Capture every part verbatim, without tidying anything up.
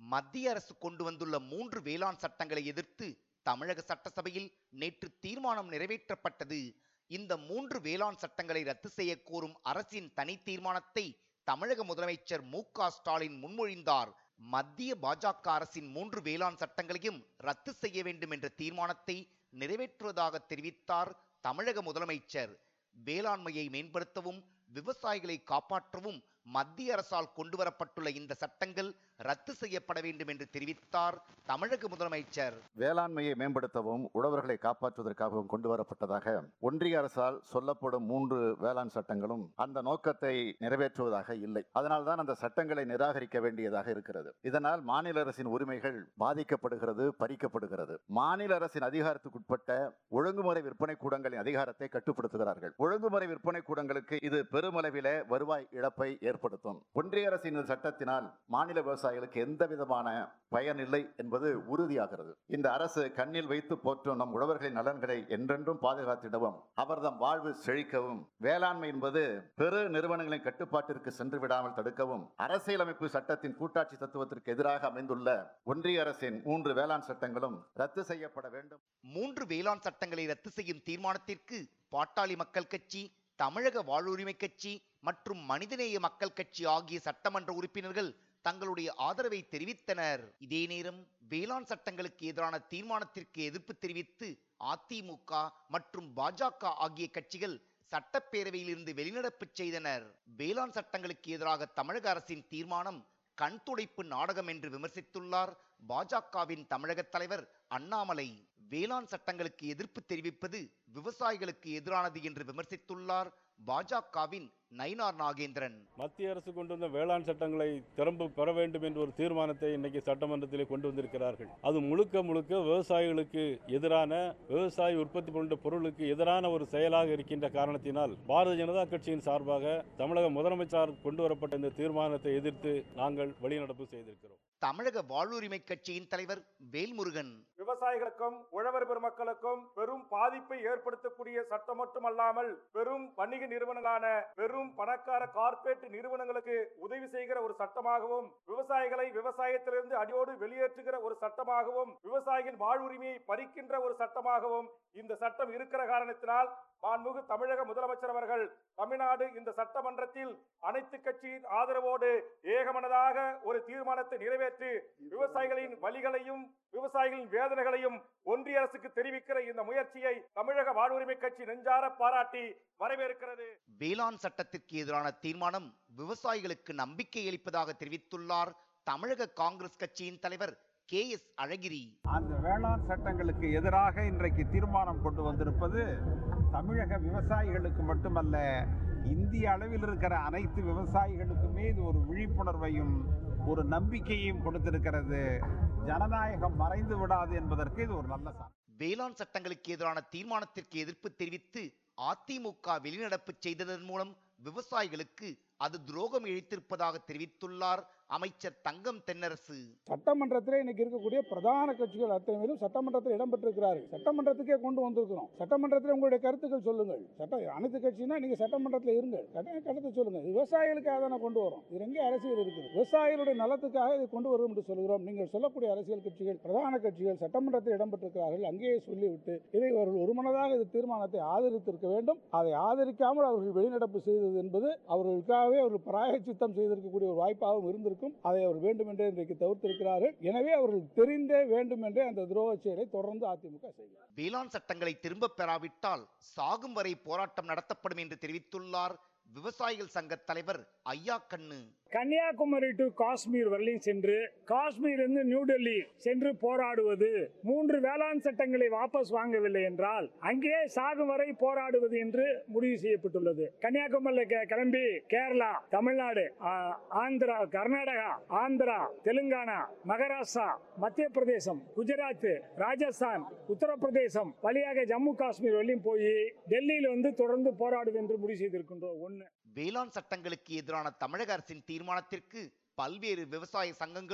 மத்திய அரசு கொண்டு வந்துள்ள மூன்று வேளாண் சட்டங்களை எதிர்த்து தமிழக சட்டசபையில் நேற்று தீர்மானம் நிறைவேற்றப்பட்டது. இந்த மூன்று வேளாண் சட்டங்களை ரத்து செய்ய கோரும் அரசின் தனி தீர்மானத்தை தமிழக முதலமைச்சர் மு க ஸ்டாலின் முன்மொழிந்தார். மத்திய பாஜக அரசின் மூன்று வேளாண் சட்டங்களையும் ரத்து செய்ய வேண்டும் என்ற தீர்மானத்தை நிறைவேற்றுவதாக தெரிவித்தார் தமிழக முதலமைச்சர். வேளாண்மையை மேம்படுத்தவும் விவசாயிகளை காப்பாற்றவும் மத்திய அரசால் கொண்டுவரப்பட்டுள்ள இந்த சட்டங்கள் ரத்து செய்யப்பட வேண்டும் என்று தெரிவித்தார் தமிழக முதலமைச்சர். வேளாண்மையை மேம்படுத்தவும் உழவர்களை காப்பாற்றுவதற்காகவும் கொண்டுவரப்பட்டதாக ஒன்றிய அரசால் சொல்லப்படும் மூன்று வேளாண் சட்டங்களும் அந்த நோக்கத்தை நிறைவேற்றுவதாக இல்லை. அதனால்தான் அந்த சட்டங்களை நிராகரிக்க வேண்டியதாக இருக்கிறது. இதனால் மாநில அரசின் உரிமைகள் பாதிக்கப்படுகிறது, பறிக்கப்படுகிறது. மாநில அரசின் அதிகாரத்துக்குட்பட்ட ஒழுங்குமுறை விற்பனை கூடங்களின் அதிகாரத்தை கட்டுப்படுத்துகிறார்கள். ஒழுங்குமுறை விற்பனை கூடங்களுக்கு இது பெருமளவில வருவாய் இழப்பை ஏற்படுத்தும். ஒன்றிய அரசின் சட்டத்தினால் மாநில விவசாயிகளுக்கு எந்த விதமான பயன் இல்லை என்பது உறுதியாகிறது. இந்த அரசு கண்ணில் வைத்து போற்றும் நம் உழவர்களின் நலன்களை என்றென்றும் பாதுகாத்திடவும் அவர்தம் வாழ்வு செழிக்கவும் வேளாண்மை என்பது பெரு நிறுவனங்களின் கட்டுப்பாட்டிற்கு சென்று விடாமல் தடுக்கவும் அரசியலமைப்பு சட்டத்தின் கூட்டாட்சி தத்துவத்திற்கு எதிராக அமைந்துள்ள ஒன்றிய அரசின் மூன்று வேளாண் சட்டங்களும் ரத்து செய்யப்பட வேண்டும். மூன்று வேளாண் சட்டங்களை ரத்து செய்யும் தீர்மானத்திற்கு பாட்டாளி மக்கள் கட்சி, தமிழக வாழ்வுரிமை கட்சி மற்றும் மனிதநேய மக்கள் கட்சி ஆகிய சட்டமன்ற உறுப்பினர்கள் தங்களுடைய ஆதரவை தெரிவித்தனர். இதே நேரம் வேளாண் சட்டங்களுக்கு எதிரான தீர்மானத்திற்கு எதிர்ப்பு தெரிவித்து அதிமுக மற்றும் பாஜக ஆகிய கட்சிகள் சட்டப்பேரவையில் இருந்து வெளிநடப்பு செய்தனர். வேளாண் சட்டங்களுக்கு எதிராக தமிழக அரசின் தீர்மானம் கண் துடைப்பு நாடகம் என்று விமர்சித்துள்ளார் பாஜகவின் தமிழக தலைவர் அண்ணாமலை. வேளாண் சட்டங்களுக்கு எதிர்ப்பு தெரிவிப்பது விவசாயிகளுக்கு எதிரானது என்று விமர்சித்துள்ளார் பாஜகவின் நயினார் நாகேந்திரன். மத்திய அரசு கொண்டு வந்த வேளாண் சட்டங்களை திரும்ப பெற வேண்டும் என்ற ஒரு தீர்மானத்தை இன்னைக்கு சட்டமன்றத்திலே கொண்டு வந்திருக்கிறார்கள். அது முழுக்க முழுக்க விவசாயிகளுக்கு எதிரான, விவசாய உற்பத்தி பண்ணுற பொருளுக்கு எதிரான ஒரு செயலாக இருக்கின்ற காரணத்தினால் பாரதிய ஜனதா கட்சியின் சார்பாக தமிழக முதலமைச்சர் கொண்டு வரப்பட்ட இந்த தீர்மானத்தை எதிர்த்து நாங்கள் வெளிநடப்பு செய்திருக்கிறோம். தமிழக வாழ்வுரிமை கட்சியின் தலைவர் வேல்முருகன், விவசாயிகளுக்கும் உழவர் பெருமக்களுக்கும் பெரும் பாதிப்பை ஏற்படுத்தக்கூடிய சட்டம் மட்டுமல்லாமல் பெரும் வணிக நிறுவனங்களான பெரும் பணக்கார கார்ப்பரேட் நிறுவனங்களுக்கு உதவி செய்கிற ஒரு சட்டமாகவும், விவசாயிகளை விவசாயத்திலிருந்து அடியோடு வெளியேற்றுகிற ஒரு சட்டமாகவும், விவசாயியின் வாழ்வுரிமையை பறிக்கின்ற ஒரு சட்டமாகவும் இந்த சட்டம் இருக்கிற காரணத்தினால் மாண்புமிகு தமிழக முதலமைச்சர் அவர்கள் தமிழ்நாடு இந்த சட்டமன்றத்தில் அனைத்து கட்சியின் ஆதரவோடு ஏகமனதாக ஒரு தீர்மானத்தை நிறைவேற்றி விவசாயிகளின் வலிகளையும் விவசாயிகளின் வேதனைகளையும் ஒன்றிய அரசுக்கு தெரிவிக்கிற இந்த முயற்சியை தமிழக வாழ்வுரிமை கட்சி நெஞ்சார பாராட்டி வரவேற்கிறது. வேளாண் சட்டத்திற்கு எதிரான தீர்மானம் விவசாயிகளுக்கு நம்பிக்கை அளிப்பதாக தெரிவித்துள்ளார் தமிழக காங்கிரஸ் கட்சியின் தலைவர் கே எஸ் அழகிரி. அந்த வேளாண் சட்டங்களுக்கு எதிராக இன்றைக்கு தீர்மானம் கொண்டு வந்திருப்பது தமிழக விவசாயிகளுக்கு மட்டுமல்ல, இந்திய அளவில் இருக்கிற அனைத்து விவசாயிகளுக்குமே இது ஒரு விழிப்புணர்வையும் ஒரு நம்பிக்கையையும் கொடுத்திருக்கிறது. ஜனநாயகம் மறைந்து விடாது என்பதற்கு இது ஒரு நல்ல சான்று. வேளாண் சட்டங்களுக்கு எதிரான தீர்மானத்திற்கு எதிர்ப்பு தெரிவித்து அதிமுக வெளிநடப்பு செய்ததன் மூலம் விவசாயிகளுக்கு அது துரோகம் இழைத்திருப்பதாக தெரிவித்துள்ளார் அமைச்சர் தங்கம் தென்னரசு. சட்டமன்றத்தில் இன்னைக்கு இருக்கக்கூடிய பிரதான கட்சிகள் அத்தனை பேரும் சட்டமன்றத்தில் இடம்பெற்றிருக்கிறார்கள். சட்டமன்றத்துக்கே கொண்டு வந்திருக்கிறோம். சட்டமன்றத்தில் உங்களுடைய கருத்துக்கள் சொல்லுங்கள். சட்ட அனைத்து கட்சினா நீங்க சட்டமன்றத்தில் இருங்கள், கருத்து சொல்லுங்கள். விவசாயிகளுக்காக தானே கொண்டு வரோம். இது எங்கே அரசியல் இருக்குது? விவசாயிகளுடைய நலத்துக்காக இதை கொண்டு வரும் என்று சொல்கிறோம். நீங்கள் சொல்லக்கூடிய அரசியல் கட்சிகள், பிரதான கட்சிகள் சட்டமன்றத்தில் இடம்பெற்றிருக்கிறார்கள். அங்கேயே சொல்லிவிட்டு இதை அவர்கள் ஒருமனதாக இந்த தீர்மானத்தை ஆதரித்திருக்க வேண்டும். அதை ஆதரிக்காமல் அவர்கள் வெளிநடப்பு செய்தது என்பது அவர்களுக்காகவே அவர்கள் பிராயச்சித்தம் செய்திருக்கக்கூடிய ஒரு வாய்ப்பாகவும் இருந்திருக்கும். அதை அவர் வேண்டும் என்றே இன்றைக்கு தவிர்த்திருக்கிறார்கள். எனவே அவர்கள் தெரிந்தே வேண்டும் என்றே அந்த துரோக செயலை தொடர்ந்து அதிமுக செய்யும். வேளாண் சட்டங்களை திரும்ப பெறாவிட்டால் சாகும் வரை போராட்டம் நடத்தப்படும் என்று தெரிவித்துள்ளார் விவசாயிகள் சங்க தலைவர் ஐயா கண்ணு. கன்னியாகுமரி டு காஷ்மீர் வரலையும் சென்று காஷ்மீரிலிருந்து நியூ டெல்லி சென்று போராடுவது, மூன்று வேளாண் சட்டங்களை வாபஸ் வாங்கவில்லை என்றால் அங்கே சாகும் வரை போராடுவது என்று முடிவு செய்யப்பட்டுள்ளது. கன்னியாகுமரியில் கிளம்பி கேரளா, தமிழ்நாடு, ஆந்திரா, கர்நாடகா, ஆந்திரா, தெலுங்கானா, மகாராஷ்டிரா, மத்திய பிரதேசம், குஜராத், ராஜஸ்தான், உத்தரப்பிரதேசம் வழியாக ஜம்மு காஷ்மீர் வரலையும் போய் டெல்லியில் வந்து தொடர்ந்து போராடுவது என்று முடிவு செய்திருக்கின்றோம். ஒன்று, வேளாண் சட்டங்களுக்கு எதிரான தமிழக அரசின் தீர்மானத்திற்கு பல்வேறு விவசாய சங்கங்களும்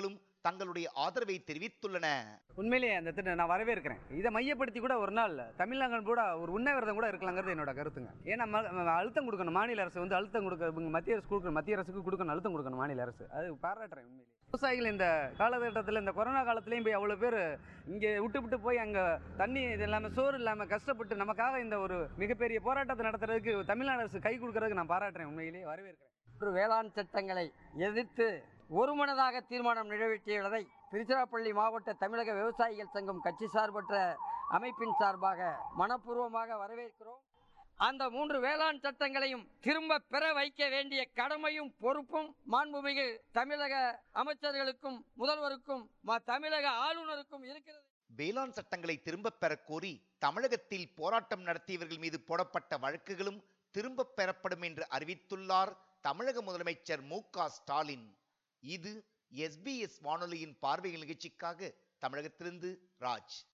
தங்களுடைய ஆதரவை தெரிவித்துள்ளன. உண்மையிலேயே அந்த திட்டம் நான் வரவேற்கிறேன். இதை மையப்படுத்தி கூட ஒரு நாள் தமிழகம் கூட ஒரு உண்ணாவிரதம் கூட இருக்கலாங்கிறது என்னோட கருத்துங்க. ஏன்னா ம- அழுத்தம் கொடுக்கணும், மாநில அரசு வந்து அழுத்தம் கொடுக்க இவங்க மத்திய அரசு கொடுக்கணும், மத்திய அரசுக்கு கொடுக்கணும், அழுத்தம் கொடுக்கணும் மாநில அரசு. அது பாராட்டுறேன் உண்மையிலேயே. விவசாயிகள் இந்த காலகட்டத்தில் இந்த கொரோனா காலத்துலேயும் போய் அவ்வளோ பேர் இங்கே விட்டு விட்டு போய் அங்கே தண்ணி இது இல்லாமல் சோறு இல்லாமல் கஷ்டப்பட்டு நமக்காக இந்த ஒரு மிகப்பெரிய போராட்டத்தை நடத்துறதுக்கு தமிழ்நாடு அரசு கை கொடுக்கறதுக்கு நான் பாராட்டுறேன், உண்மையிலேயே வரவேற்கிறேன். ஒரு வேளாண் சட்டங்களை எதிர்த்து ஒருமனதாக தீர்மானம் நிறைவேற்றியுள்ளதை திருச்சிராப்பள்ளி மாவட்ட தமிழக விவசாயிகள் சங்கம் கட்சி சார்பற்ற அமைப்பின் சார்பாக மனப்பூர்வமாக வரவேற்கிறோம். அந்த மூன்று வேளாண் சட்டங்களையும் திரும்ப பெற வைக்க வேண்டிய கடமையும் பொறுப்பும் மாண்புமிகு தமிழக அமைச்சர்களுக்கும் முதல்வருக்கும் ம- தமிழக ஆளுநருக்கும் இருக்கிறது. வேளாண் சட்டங்களை திரும்பப் பெறக் கோரி தமிழகத்தில் போராட்டம் நடத்தியவர்கள் மீது போடப்பட்ட வழக்குகளும் திரும்பப் பெறப்படும் என்று அறிவித்துள்ளார் தமிழக முதலமைச்சர் மு க ஸ்டாலின். இது எஸ் பி எஸ் வானொலியின் பார்வைகள் நிகழ்ச்சிக்காக தமிழகத்திலிருந்து ராஜ்.